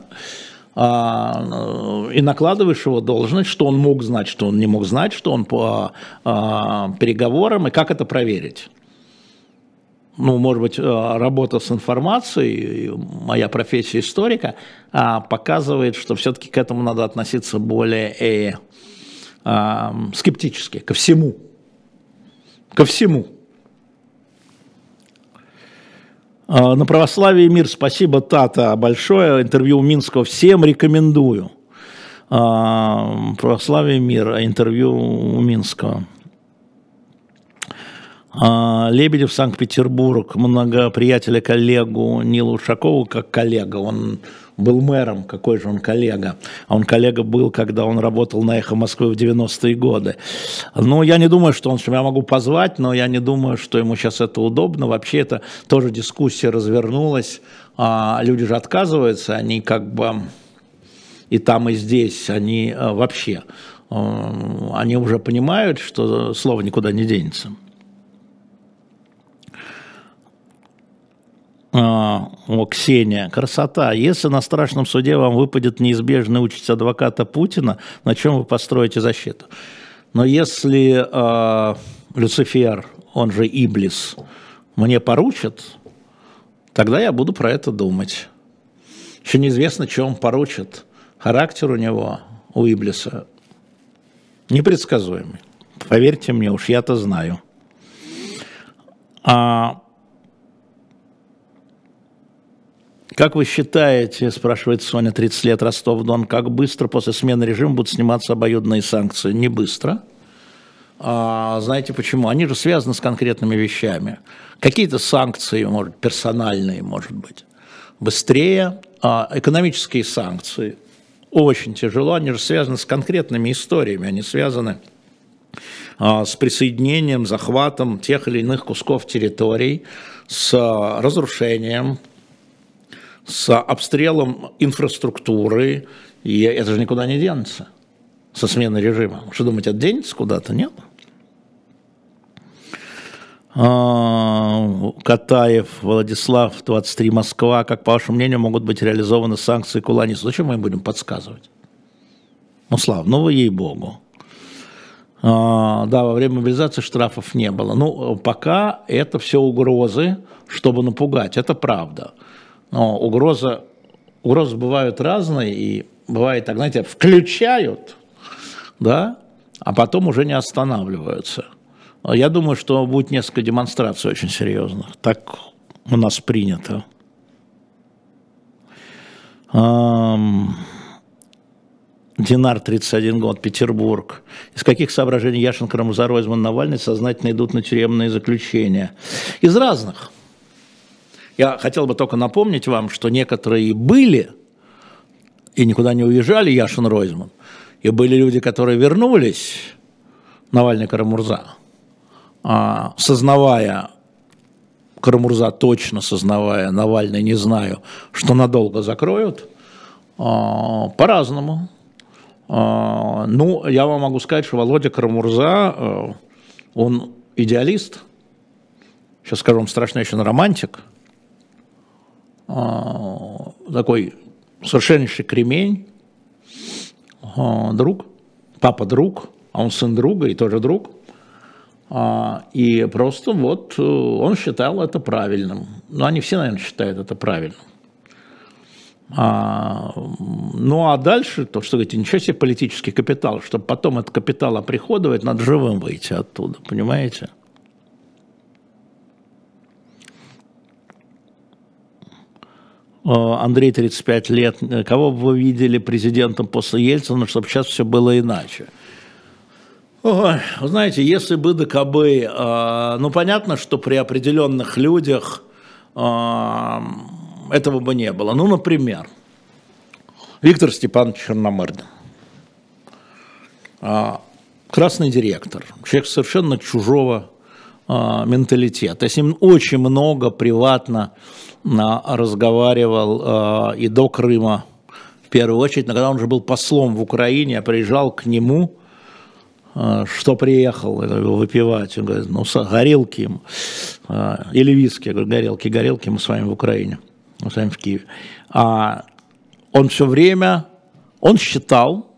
И накладываешь его должность, что он мог знать, что он не мог знать, что он по переговорам, и как это проверить. Ну, может быть, работа с информацией, моя профессия историка, показывает, что все-таки к этому надо относиться более скептически, ко всему. Ко всему. На православие мир. Спасибо, Тата, большое. Интервью у Минского всем рекомендую. Православие мир, интервью у Минского. Лебедев, Санкт-Петербург, много приятеля, коллегу Нила Ушакова, как коллега, он был мэром, какой же он коллега, он коллега был, когда он работал на «Эхо Москвы» в 90-е годы. Ну, я не думаю, что я могу позвать, но я не думаю, что ему сейчас это удобно, вообще это тоже дискуссия развернулась, люди же отказываются, они как бы и там, и здесь, они вообще, они уже понимают, что слово никуда не денется. Ксения, красота. Если на страшном суде вам выпадет неизбежная участь адвоката Путина, на чем вы построите защиту? Но если Люцифер, он же Иблис, мне поручит, тогда я буду про это думать. Еще неизвестно, что он поручит. Характер у него, у Иблиса, непредсказуемый. Поверьте мне, уж я-то знаю. Как вы считаете, спрашивает Соня, 30 лет, Ростов-Дон, как быстро после смены режима будут сниматься обоюдные санкции? Не быстро. Знаете почему? Они же связаны с конкретными вещами. Какие-то санкции, может, персональные, может быть, быстрее. Экономические санкции очень тяжело, они же связаны с конкретными историями, они связаны с присоединением, захватом тех или иных кусков территорий, с разрушением, с обстрелом инфраструктуры, и это же никуда не денется со сменой режима. Что думаете, это денется куда-то? Нет. Катаев, Владислав, 23, Москва. Как, по вашему мнению, могут быть реализованы санкции Куланису? Зачем мы им будем подсказывать? Ну, Слав, ну вы ей-богу. Да, во время мобилизации штрафов не было. Ну, пока это все угрозы, чтобы напугать, это правда. Но угрозы бывают разные, и бывает так, знаете, включают, да, а потом уже не останавливаются. Я думаю, что будет несколько демонстраций очень серьезных. Так у нас принято. Динар, 31 год, Петербург. Из каких соображений Яшин, Карамурза, Ройзман, Навальный сознательно идут на тюремные заключения? Из разных. Я хотел бы только напомнить вам, что некоторые были и никуда не уезжали, Яшин, Ройзман, и были люди, которые вернулись, Навальный, Карамурза, сознавая, Карамурза точно сознавая, Навальный не знаю, что надолго закроют, по-разному. Ну, я вам могу сказать, что Володя Карамурза, он идеалист, сейчас скажу вам страшнейший романтик, такой совершеннейший кремень, друг, папа друг, а он сын друга и тоже друг. И просто вот он считал это правильным. Ну, они все, наверное, считают это правильным. Ну, а дальше, то, что говорите, ничего себе политический капитал, чтобы потом этот капитал оприходовать, надо живым выйти оттуда, понимаете? Андрей, 35 лет. Кого бы вы видели президентом после Ельцина, чтобы сейчас все было иначе? Ой, вы знаете, если бы ДКБ, ну, понятно, что при определенных людях этого бы не было. Ну, например, Виктор Степанович Черномырдин, красный директор, человек совершенно чужого менталитета. Я с ним очень много приватно разговаривал и до Крыма, в первую очередь, но когда он уже был послом в Украине, я приезжал к нему, что приехал выпивать, он говорит, ну, горелки ему, или виски, я говорю, горелки, мы с вами в Украине, мы с вами в Киеве. Он все время, он считал,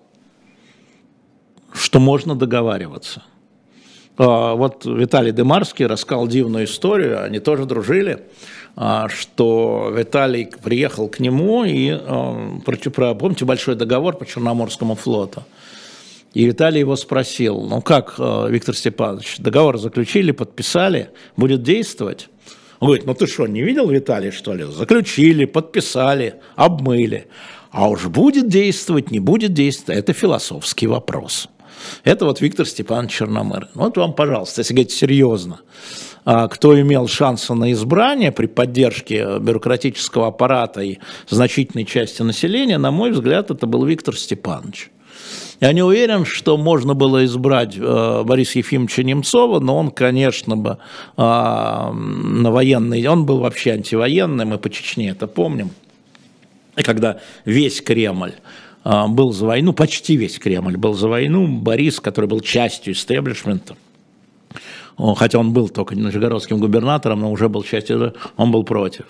что можно договариваться. Вот Виталий Демарский рассказал дивную историю, они тоже дружили, что Виталий приехал к нему, и, помните, большой договор по Черноморскому флоту, и Виталий его спросил, ну как, Виктор Степанович, договор заключили, подписали, будет действовать? Он говорит, ну ты что, не видел, Виталий, что ли? Заключили, подписали, обмыли, а уж будет действовать, не будет действовать, это философский вопрос. Это вот Виктор Степанович Черномырдин. Вот вам, пожалуйста, если говорить серьезно, кто имел шансы на избрание при поддержке бюрократического аппарата и значительной части населения, на мой взгляд, это был Виктор Степанович. Я не уверен, что можно было избрать Бориса Ефимовича Немцова, но он, конечно, бы на военный, он был вообще антивоенный, мы по Чечне это помним. И когда весь Кремль был за войну, почти весь Кремль был за войну, Борис, который был частью истеблишмента, хотя он был только нижегородским губернатором, но уже был частью, он был против.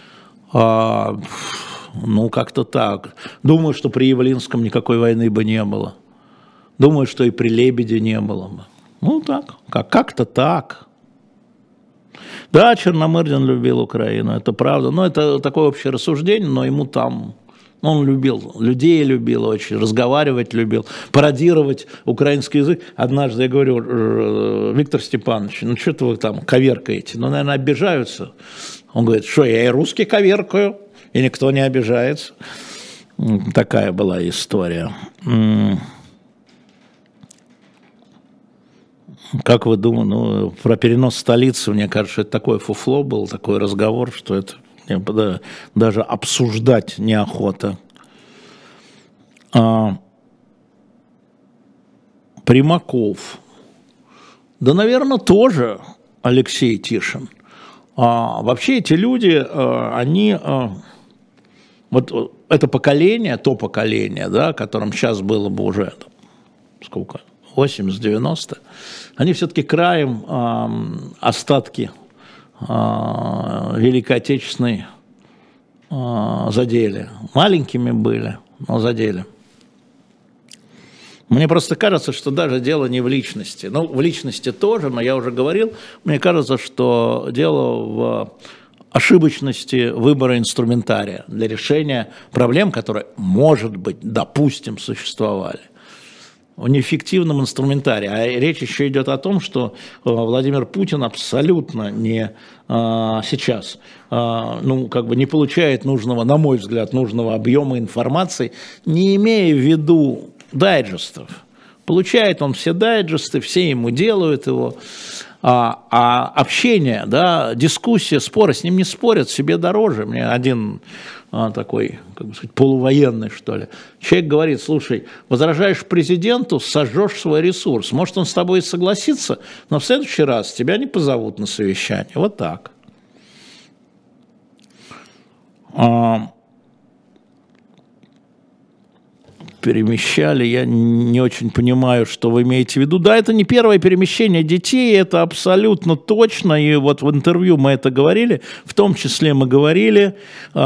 Ну, как-то так. Думаю, что при Явлинском никакой войны бы не было. Думаю, что и при Лебеде не было бы. Ну, так, как-то так. Да, Черномырдин любил Украину, это правда. Но это такое общее рассуждение, но ему там... Он любил, людей любил очень, разговаривать любил, пародировать украинский язык. Однажды я говорю, Виктор Степанович, ну что-то вы там коверкаете, ну, наверное, обижаются. Он говорит, что я и русский коверкаю, и никто не обижается. Такая была история. Как вы думаете, ну, про перенос столицы, мне кажется, это такое фуфло был, такой разговор, что это... даже обсуждать неохота. Примаков. Да, наверное, тоже Алексей Тишин. Вообще эти люди, они... Вот это поколение, то поколение, да, которым сейчас было бы уже, сколько, 80-90, они все-таки краем остатки Великой Отечественной задели. Маленькими были, но задели. Мне просто кажется, что даже дело не в личности. Ну, в личности тоже, но я уже говорил, мне кажется, что дело в ошибочности выбора инструментария для решения проблем, которые, может быть, допустим, существовали. В неэффективном инструментарии. А речь еще идет о том, что Владимир Путин абсолютно не сейчас, ну, как бы не получает нужного, на мой взгляд, нужного объема информации, не имея в виду дайджестов. Получает он все дайджесты, все ему делают его. А общение, да, дискуссия, споры, с ним не спорят, себе дороже. Мне один такой, как бы сказать, полувоенный, что ли, человек говорит, слушай, возражаешь президенту, сожжешь свой ресурс. Может, он с тобой согласится, но в следующий раз тебя не позовут на совещание. Вот так. Перемещали, я не очень понимаю, что вы имеете в виду. Да, это не первое перемещение детей, это абсолютно точно, и вот в интервью мы это говорили, в том числе мы говорили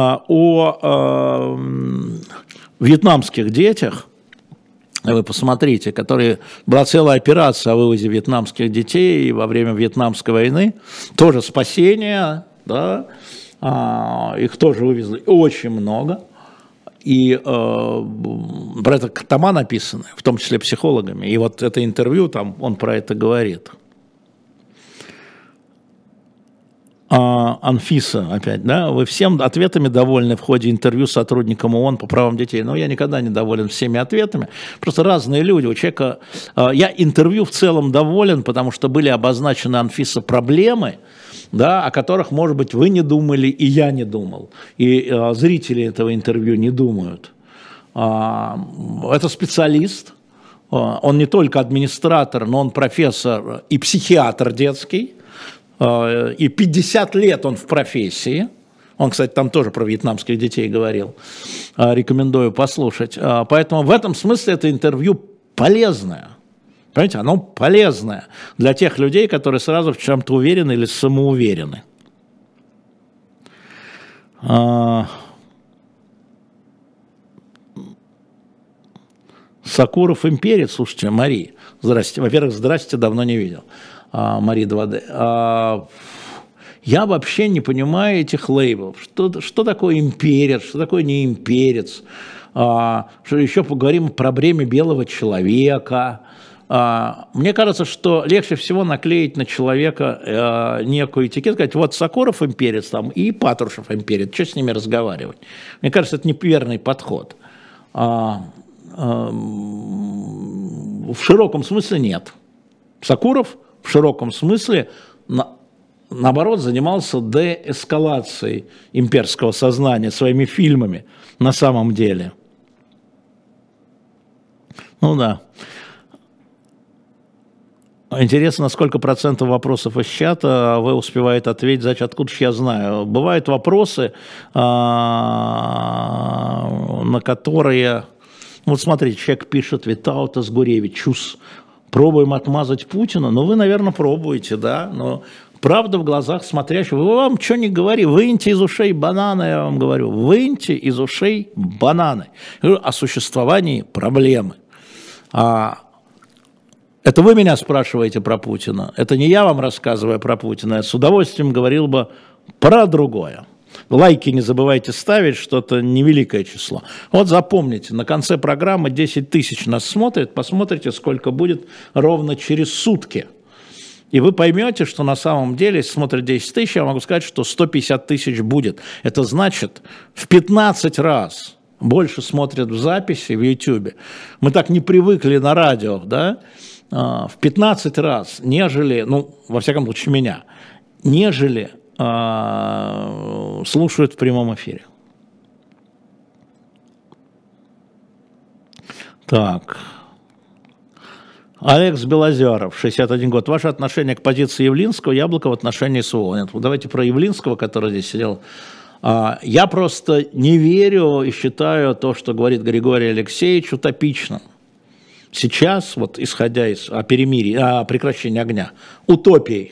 о вьетнамских детях, вы посмотрите, была целая операция о вывозе вьетнамских детей во время Вьетнамской войны, тоже спасение, да, их тоже вывезли очень много. И про это тома написаны, в том числе психологами. И вот это интервью, там он про это говорит. Анфиса опять, да? Вы всем ответами довольны в ходе интервью с сотрудником ООН по правам детей? Но я никогда не доволен всеми ответами. Просто разные люди. У человека... Я интервью в целом доволен, потому что были обозначены, Анфиса, проблемы, да, о которых, может быть, вы не думали, и я не думал, и зрители этого интервью не думают. Это специалист, он не только администратор, но он профессор и психиатр детский, и 50 лет он в профессии, Он, кстати, там тоже про вьетнамских детей говорил. Рекомендую послушать. Поэтому в этом смысле это интервью полезное. Понимаете, оно полезное для тех людей, которые сразу в чем-то уверены или самоуверены. Сакуров имперец, слушайте, Мари, здрасте. Во-первых, здрасте, давно не видел. Мари 2D. Я вообще не понимаю этих лейблов. Что такое имперец, что такое не имперец? Что еще поговорим про бремя белого человека. Мне кажется, что легче всего наклеить на человека некую этикетку, сказать, вот Сакуров имперец там и Патрушев имперец, что с ними разговаривать? Мне кажется, это неверный подход. В широком смысле нет. Сакуров в широком смысле, наоборот, занимался деэскалацией имперского сознания своими фильмами на самом деле. Ну да. Интересно, на сколько процентов вопросов из чата вы успеваете ответить, значит, откуда же я знаю. Бывают вопросы, на которые... Вот смотрите, человек пишет, Витаутас Гуревичус, пробуем отмазать Путина. Ну, вы, наверное, пробуете, да, но правда в глазах смотрящего. Вы вам что не говори, выньте из ушей бананы, я вам говорю, выньте из ушей бананы. Я говорю о существовании проблемы. Это вы меня спрашиваете про Путина, это не я вам рассказываю про Путина, я с удовольствием говорил бы про другое. Лайки не забывайте ставить, что-то невеликое число. Вот запомните, на конце программы 10 тысяч нас смотрят, посмотрите, сколько будет ровно через сутки. И вы поймете, что на самом деле, если смотрят 10 тысяч, я могу сказать, что 150 тысяч будет. Это значит в 15 раз больше смотрят в записи в YouTube. Мы так не привыкли на радио, да? В 15 раз, нежели, ну, во всяком случае, меня, нежели слушают в прямом эфире. Так. Алекс Белозеров, 61 год. Ваше отношение к позиции Явлинского, Яблоко в отношении СВО? Нет, давайте про Явлинского, который здесь сидел. Я просто не верю и считаю то, что говорит Григорий Алексеевич, утопичным. Сейчас, вот исходя из перемирия, прекращения огня, утопией.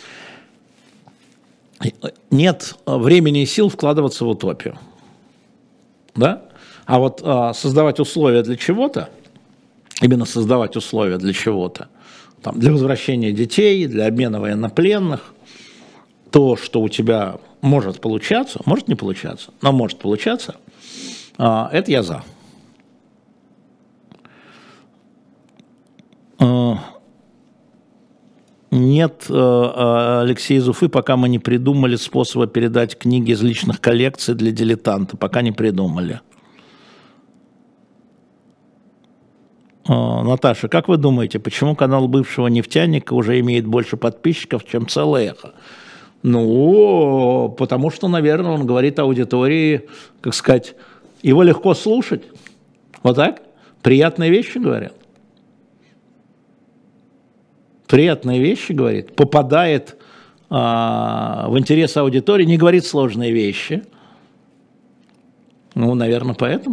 Нет времени и сил вкладываться в утопию. Да? А вот создавать условия для чего-то, именно создавать условия для чего-то, там, для возвращения детей, для обмена военнопленных, то, что у тебя может получаться, может не получаться, но может получаться, это я за. Нет, Алексей из Уфы, пока мы не придумали способа передать книги из личных коллекций для дилетанта, пока не придумали. Наташа, как вы думаете, почему канал бывшего нефтяника уже имеет больше подписчиков, чем целое эхо? Ну, потому что, наверное, он говорит аудитории, как сказать, его легко слушать. Вот так? Приятные вещи говорят. Приятные вещи говорит, попадает в интерес аудитории, не говорит сложные вещи. Ну, наверное, поэтому.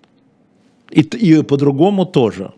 И по-другому тоже.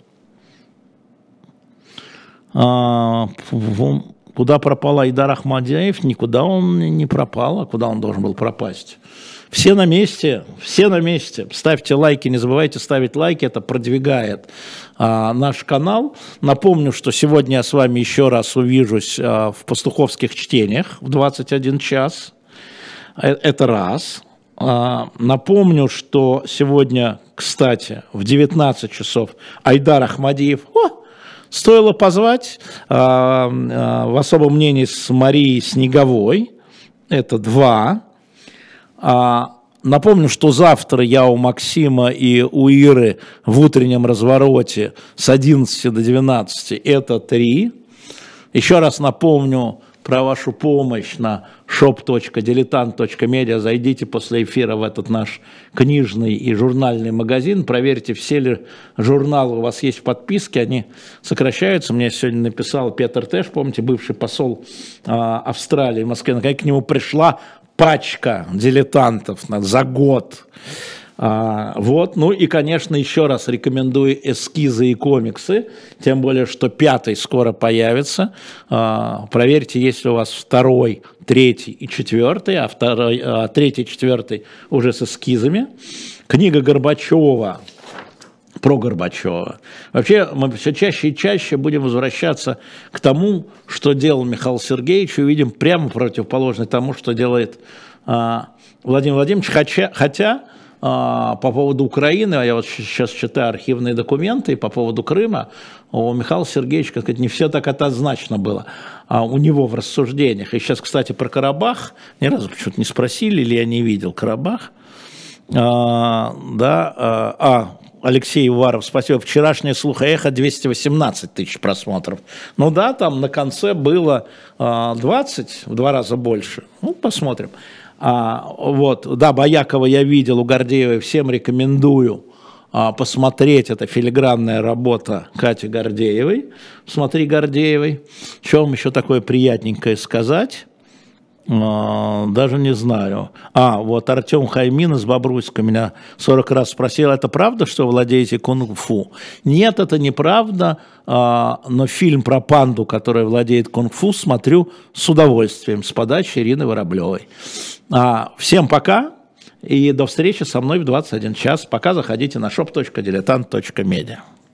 Куда пропал Айдар Ахмадеев? Никуда он не пропал. А куда он должен был пропасть? Все на месте, все на месте. Ставьте лайки, не забывайте ставить лайки, это продвигает наш канал. Напомню, что сегодня я с вами еще раз увижусь в пастуховских чтениях в 21 час. Это раз. Напомню, что сегодня, кстати, в 19 часов Айдар Ахмадеев. Стоило позвать в особом мнении с Марией Снеговой. Это 2. Напомню, что завтра я у Максима и у Иры в утреннем развороте с 11 до 12, это 3. Еще раз напомню про вашу помощь на shop.diletant.media. Зайдите после эфира в этот наш книжный и журнальный магазин, проверьте, все ли журналы у вас есть в подписке, они сокращаются. Мне сегодня написал Петр Тэш, помните, бывший посол Австралии в Москве, наконец к нему пришла пачка дилетантов за год. Вот, ну и, конечно, еще раз рекомендую эскизы и комиксы, тем более, что 5-й скоро появится. Проверьте, есть ли у вас 2-й, 3-й и 4-й, а 3-й и 4-й уже с эскизами. Книга Горбачева, про Горбачева. Вообще мы все чаще и чаще будем возвращаться к тому, что делал Михаил Сергеевич, и увидим прямо противоположное тому, что делает Владимир Владимирович, хотя по поводу Украины, я вот сейчас читаю архивные документы, и по поводу Крыма у Михаила Сергеевича, как сказать, не все так однозначно было у него в рассуждениях. И сейчас, кстати, про Карабах, ни разу почему-то не спросили, или я не видел Карабах. Алексей Уваров, спасибо. Вчерашнее слухоэхо 218 тысяч просмотров. Ну да, там на конце было 20, в 2 раза больше. Ну, посмотрим. Вот, да, Боякова я видел, у Гордеевой, всем рекомендую посмотреть, это филигранная работа Кати Гордеевой, смотри, Гордеевой. Что вам еще такое приятненькое сказать? Даже не знаю. Вот Артем Хаймин из Бобруйска меня 40 раз спросил, это правда, что владеете кунг-фу? Нет, это неправда, но фильм про панду, которая владеет кунг-фу, смотрю с удовольствием, с подачи Ирины Воробьевой. Всем пока и до встречи со мной в 21 час. Пока заходите на shop.diletant.media.